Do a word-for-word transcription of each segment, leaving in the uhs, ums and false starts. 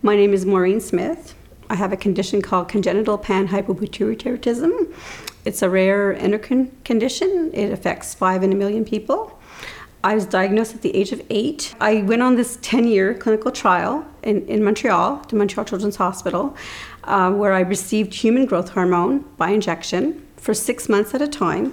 My name is Maureen Smith. I have a condition called congenital panhypopituitarism. It's a rare endocrine condition. It affects five in a million people. I was diagnosed at the age of eight. I went on this ten-year clinical trial in, in Montreal, to Montreal Children's Hospital, uh, where I received human growth hormone by injection for six months at a time.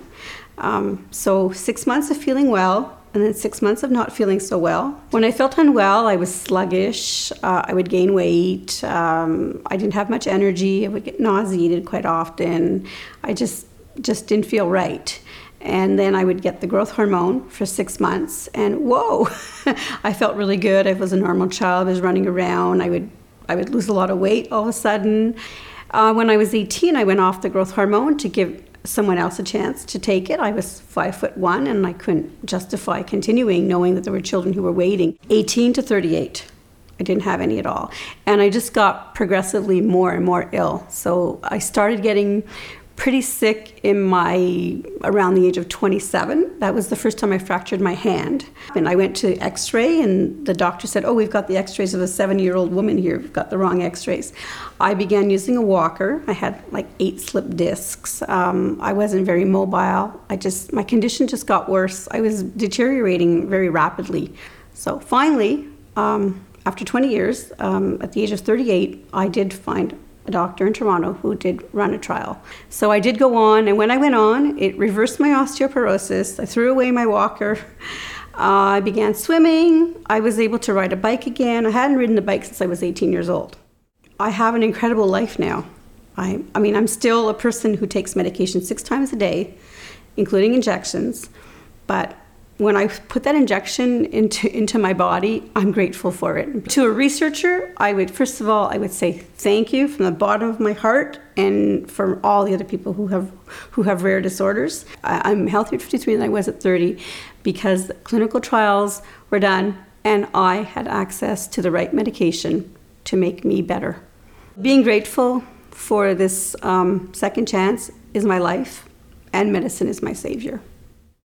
Um, so six months of feeling well, and then six months of not feeling so well. When I felt unwell, I was sluggish, uh, I would gain weight, um, I didn't have much energy, I would get nauseated quite often. I just, just didn't feel right. And then I would get the growth hormone for six months, and whoa, I felt really good. I was a normal child, I was running around, I would, I would lose a lot of weight all of a sudden. Uh, when I was eighteen, I went off the growth hormone to give someone else a chance to take it. I was five foot one and I couldn't justify continuing knowing that there were children who were waiting. eighteen to thirty-eight, I didn't have any at all. And I just got progressively more and more ill. So I started getting pretty sick in my, around the age of twenty-seven. That was the first time I fractured my hand. And I went to x-ray and the doctor said, oh, we've got the x-rays of a seventy-year-old woman here. We've got the wrong x-rays. I began using a walker. I had like eight slip discs. Um, I wasn't very mobile. I just, my condition just got worse. I was deteriorating very rapidly. So finally, um, after twenty years, um, at the age of thirty-eight, I did find a doctor in Toronto who did run a trial. So I did go on, and when I went on, it reversed my osteoporosis. I threw away my walker. Uh, I began swimming. I was able to ride a bike again. I hadn't ridden a bike since I was eighteen years old. I have an incredible life now. I, I mean, I'm still a person who takes medication six times a day, including injections, but when I put that injection into, into my body, I'm grateful for it. To a researcher, I would, first of all, I would say thank you from the bottom of my heart and for all the other people who have, who have rare disorders. I, I'm healthier at fifty-three than I was at thirty because clinical trials were done and I had access to the right medication to make me better. Being grateful for this um, second chance is my life, and medicine is my savior.